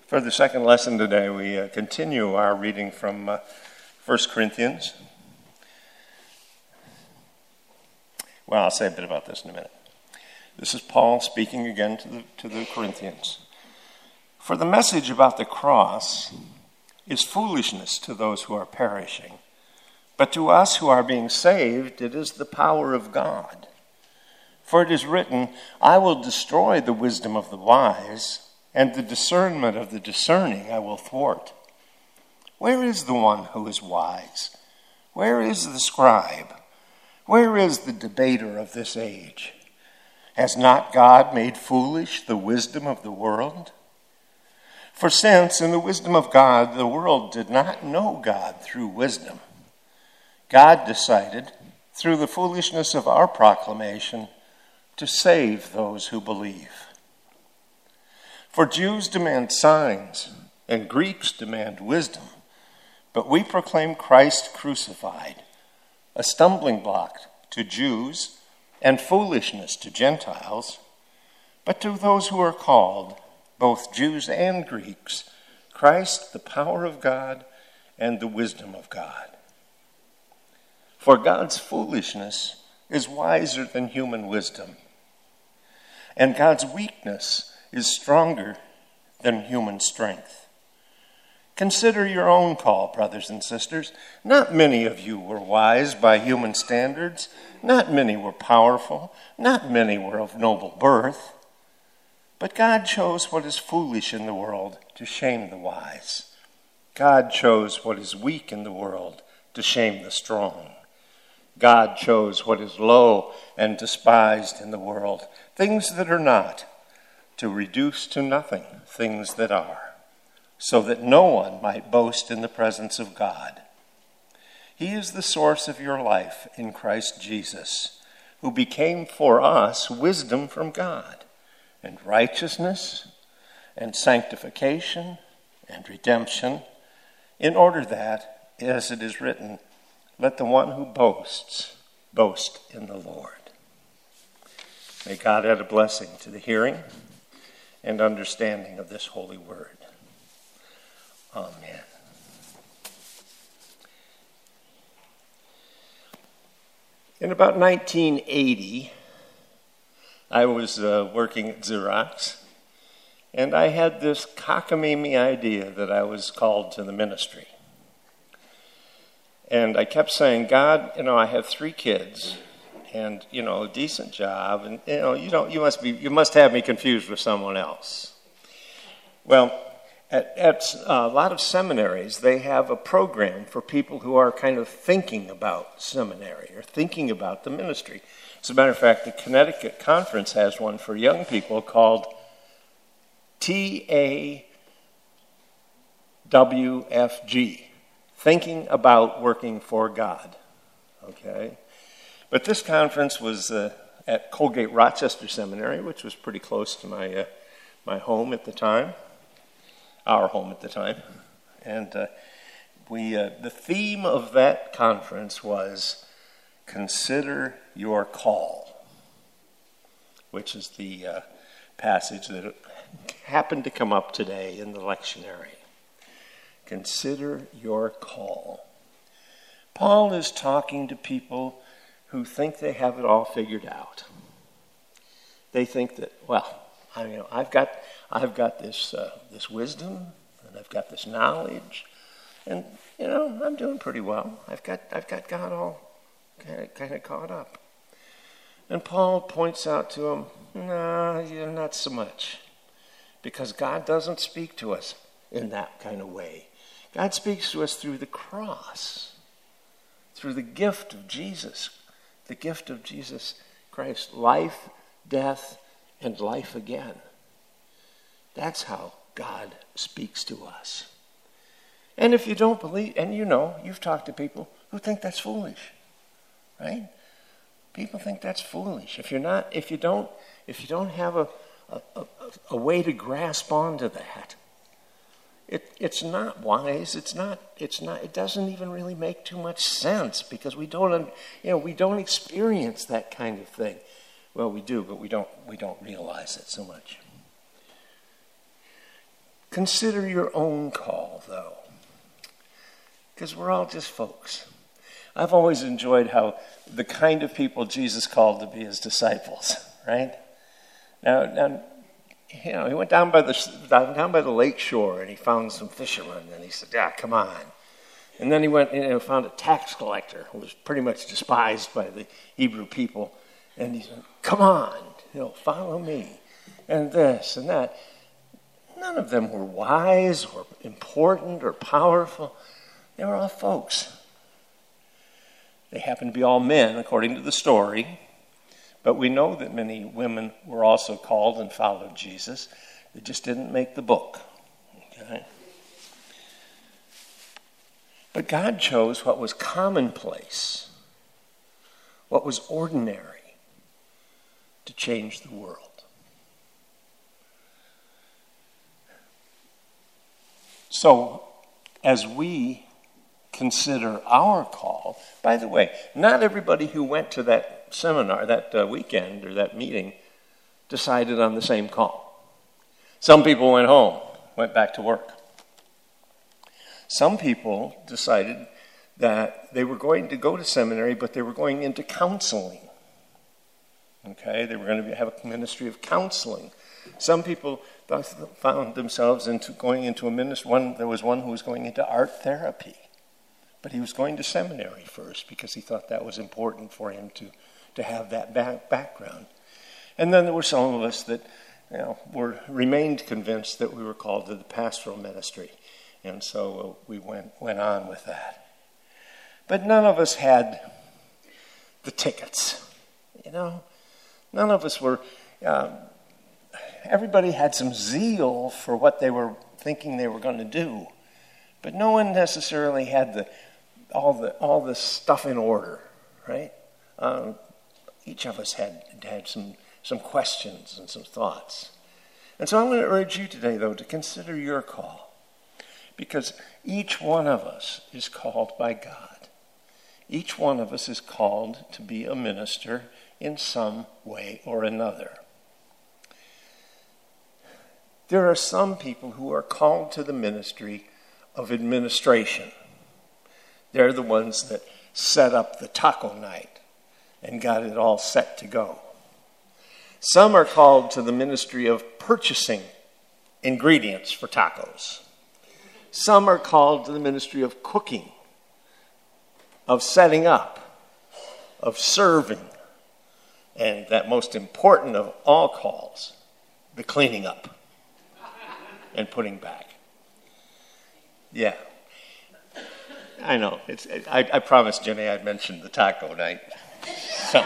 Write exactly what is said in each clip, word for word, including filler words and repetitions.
For the second lesson today, we uh, continue our reading from uh, First Corinthians. Well, I'll say a bit about this in a minute. This is Paul speaking again to the, to the Corinthians. For the message about the cross is foolishness to those who are perishing, but to us who are being saved, it is the power of God. For it is written, I will destroy the wisdom of the wise, and the discernment of the discerning I will thwart. Where is the one who is wise? Where is the scribe? Where is the debater of this age? Has not God made foolish the wisdom of the world? For since in the wisdom of God the world did not know God through wisdom, God decided, through the foolishness of our proclamation, to save those who believe. For Jews demand signs, and Greeks demand wisdom, but we proclaim Christ crucified, a stumbling block to Jews and foolishness to Gentiles, but to those who are called, both Jews and Greeks, Christ the power of God and the wisdom of God. For God's foolishness is wiser than human wisdom, and God's weakness is stronger than human strength. Consider your own call, brothers and sisters. Not many of you were wise by human standards. Not many were powerful. Not many were of noble birth. But God chose what is foolish in the world to shame the wise. God chose what is weak in the world to shame the strong. God chose what is low and despised in the world, things that are not, to reduce to nothing things that are, so that no one might boast in the presence of God. He is the source of your life in Christ Jesus, who became for us wisdom from God, and righteousness, and sanctification, and redemption, in order that, as it is written, let the one who boasts boast in the Lord. May God add a blessing to the hearing and understanding of this holy word. Amen. In about nineteen eighty, I was uh, working at Xerox, and I had this cockamamie idea that I was called to the ministry. And I kept saying, God, you know, I have three kids, and, you know, a decent job, and, you know, you don't, you must be, you must have me confused with someone else. Well, at, at a lot of seminaries, they have a program for people who are kind of thinking about seminary or thinking about the ministry. As a matter of fact, the Connecticut Conference has one for young people called T A W F G, Thinking About Working for God. Okay? But this conference was uh, at Colgate Rochester Seminary, which was pretty close to my uh, my home at the time, our home at the time. And uh, we uh, the theme of that conference was Consider Your Call, which is the uh, passage that happened to come up today in the lectionary. Consider your call. Paul is talking to people who think they have it all figured out. They think that, well, I you know, I've got, I've got this, uh, this wisdom, and I've got this knowledge, and you know, I'm doing pretty well. I've got, I've got God all kind of, kind of caught up. And Paul points out to them, no, you're not so much, because God doesn't speak to us in that kind of way. God speaks to us through the cross, through the gift of Jesus. The gift of Jesus Christ, life, death, and life again. That's how God speaks to us. And if you don't believe, and you know, you've talked to people who think that's foolish, right? People think that's foolish. If you're not, if you don't, if you don't have a a, a, a way to grasp onto that, It, it's not wise. It's not. It's not. It doesn't even really make too much sense because we don't. You know, we don't experience that kind of thing. Well, we do, but we don't. We don't realize it so much. Consider your own call, though, because we're all just folks. I've always enjoyed how the kind of people Jesus called to be his disciples, right? Now, now you know, he went down by the down by the lake shore and he found some fishermen and he said, "Yeah, come on." And then he went and you know, found a tax collector who was pretty much despised by the Hebrew people, and he said, "Come on, you know, follow me," and this and that. None of them were wise or important or powerful. They were all folks. They happened to be all men, according to the story. But we know that many women were also called and followed Jesus. They just didn't make the book. Okay? But God chose what was commonplace, what was ordinary, to change the world. So, as we consider our call, by the way, not everybody who went to that seminar, that uh, weekend or that meeting, decided on the same call. Some people went home, went back to work. Some people decided that they were going to go to seminary, but they were going into counseling. Okay, they were going to have a ministry of counseling. Some people found themselves into going into a ministry. One, there was one who was going into art therapy, but he was going to seminary first because he thought that was important for him to, to have that back, background. And then there were some of us that you know, were remained convinced that we were called to the pastoral ministry, and so we went went on with that. But none of us had the tickets, you know. None of us were. Uh, everybody had some zeal for what they were thinking they were going to do, but no one necessarily had the all the all the stuff in order, right? Um, each of us had had some some questions and some thoughts, and so I'm going to urge you today, though, to consider your call, because each one of us is called by God. Each one of us is called to be a minister in some way or another. There are some people who are called to the ministry of administration. They're the ones that set up the taco night and got it all set to go. Some are called to the ministry of purchasing ingredients for tacos. Some are called to the ministry of cooking, of setting up, of serving, and that most important of all calls, the cleaning up and putting back. Yeah. I know. It's. I, I promised Jenny I'd mention the taco night. So,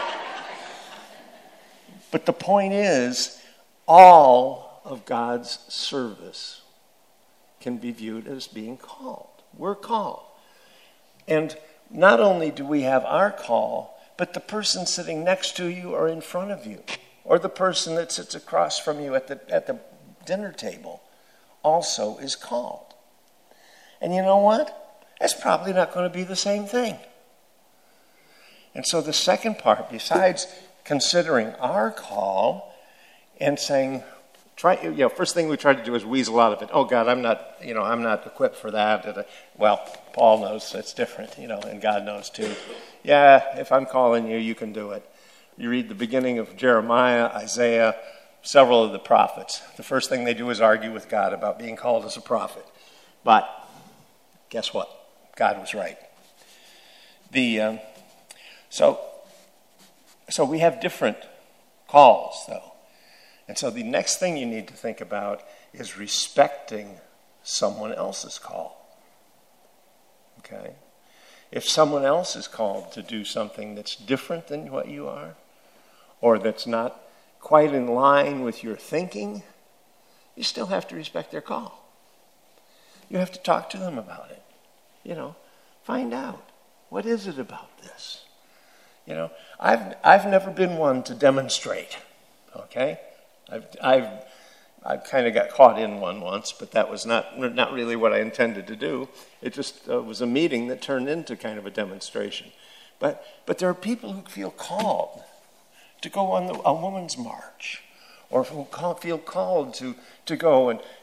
but the point is, all of God's service can be viewed as being called. We're called. And not only do we have our call, but the person sitting next to you or in front of you, or the person that sits across from you at the at the dinner table, also is called. And you know what? It's probably not going to be the same thing. And so the second part, besides considering our call and saying, try, you know, first thing we try to do is weasel out of it. Oh God, I'm not, you know, I'm not equipped for that. Well, Paul knows it's different, you know, and God knows too. Yeah, if I'm calling you, you can do it. You read the beginning of Jeremiah, Isaiah, several of the prophets. The first thing they do is argue with God about being called as a prophet. But guess what? God was right. The um, so so we have different calls, though. And so the next thing you need to think about is respecting someone else's call. Okay? If someone else is called to do something that's different than what you are, or that's not quite in line with your thinking, you still have to respect their call. You have to talk to them about it. You know, find out, what is it about this? You know, I've I've never been one to demonstrate. Okay, I've I've I've kind of got caught in one once, but that was not not really what I intended to do. It just uh, was a meeting that turned into kind of a demonstration. But but there are people who feel called to go on the, a woman's march, or who call, feel called to to go and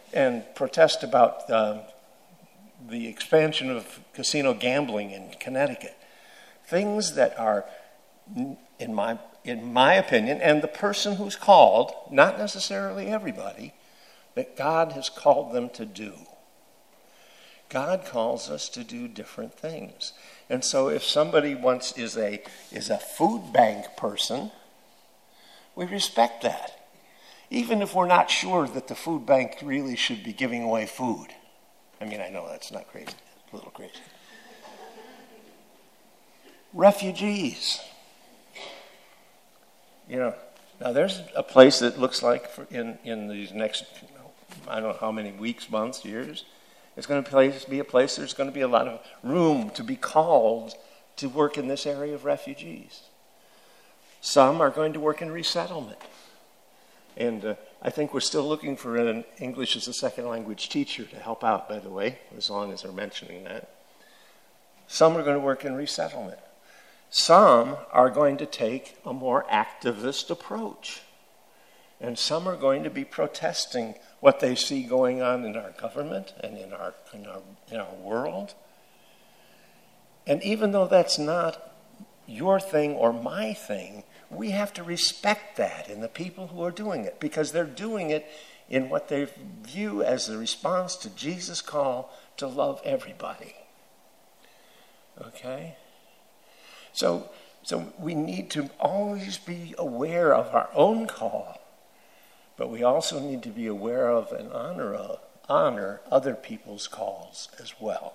and protest about uh, the expansion of casino gambling in Connecticut. Things that are, in my in my opinion, and the person who's called, not necessarily everybody, that God has called them to do. God calls us to do different things. And so if somebody wants is a is a food bank person, we respect that. Even if we're not sure that the food bank really should be giving away food. I mean, I know that's not crazy, it's a little crazy. Refugees. You know, now there's a place that looks like for in, in these next, I don't know how many weeks, months, years, it's going to be a place there's going to be a lot of room to be called to work in this area of refugees. Some are going to work in resettlement. And uh, I think we're still looking for an English as a second language teacher to help out, by the way, as long as they're mentioning that. Some are going to work in resettlement. Some are going to take a more activist approach. And some are going to be protesting what they see going on in our government and in our, in our, in our world. And even though that's not your thing or my thing, we have to respect that in the people who are doing it, because they're doing it in what they view as the response to Jesus' call to love everybody. Okay? So, so we need to always be aware of our own call, but we also need to be aware of and honor, uh, honor other people's calls as well.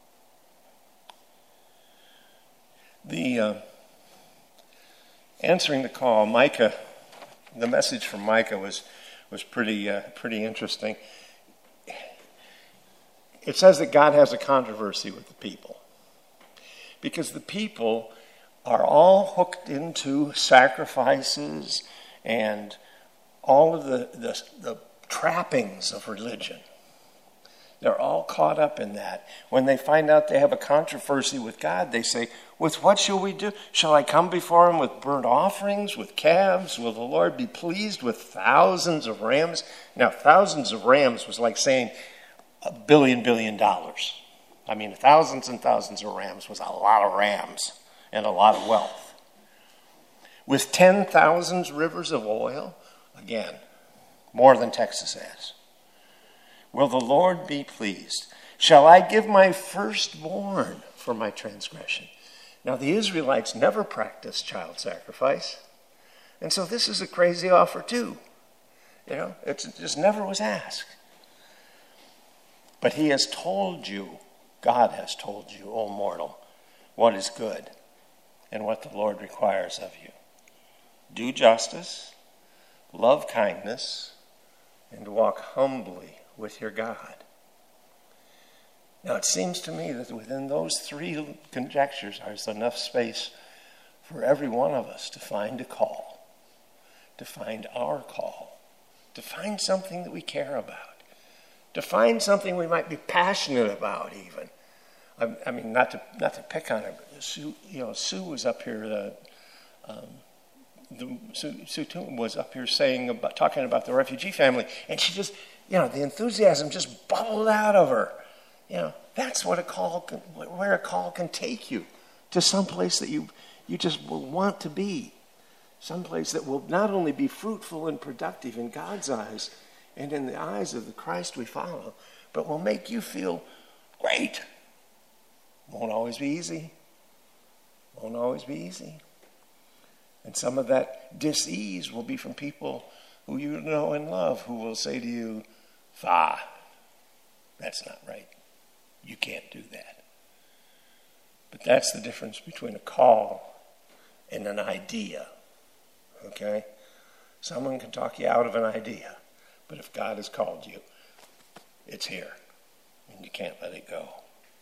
The uh, answering the call, Micah, the message from Micah was was pretty uh, pretty interesting. It says that God has a controversy with the people, because the people are all hooked into sacrifices and all of the, the, the trappings of religion. They're all caught up in that. When they find out they have a controversy with God, they say, with what shall we do? Shall I come before him with burnt offerings, with calves? Will the Lord be pleased with thousands of rams? Now, thousands of rams was like saying a billion, billion dollars. I mean, thousands and thousands of rams was a lot of rams and a lot of wealth. With ten thousand rivers of oil, again, more than Texas has. Will the Lord be pleased? Shall I give my firstborn for my transgression? Now, the Israelites never practiced child sacrifice. And so this is a crazy offer too. You know, it's, it just never was asked. But he has told you, God has told you, O mortal, what is good and what the Lord requires of you. Do justice, love kindness, and walk humbly with your God. Now, it seems to me that within those three conjectures there's enough space for every one of us to find a call, to find our call, to find something that we care about, to find something we might be passionate about even. I, I mean, not to not to pick on her, but Sue, you know, Sue was up here, uh, um, the, Sue, Sue Toon was up here saying about, talking about the refugee family, and she just, you know, the enthusiasm just bubbled out of her. You know, that's what a call, can, where a call can take you, to some place that you you just will want to be, some place that will not only be fruitful and productive in God's eyes and in the eyes of the Christ we follow, but will make you feel great. Won't always be easy. Won't always be easy. And some of that dis-ease will be from people who you know and love, who will say to you, "Fa, that's not right. You can't do that." But that's the difference between a call and an idea. Okay? Someone can talk you out of an idea, but if God has called you, it's here, and you can't let it go.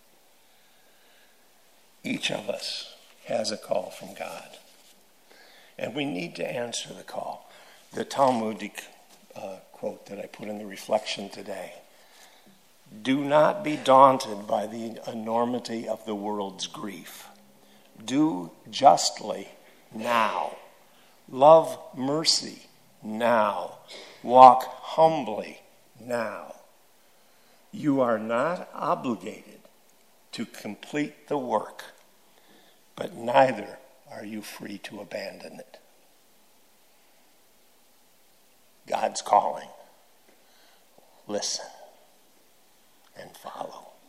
Each of us has a call from God, and we need to answer the call. The Talmudic uh, quote that I put in the reflection today: do not be daunted by the enormity of the world's grief. Do justly now. Love mercy now. Walk humbly now. You are not obligated to complete the work, but neither are you free to abandon it. God's calling. Listen and follow.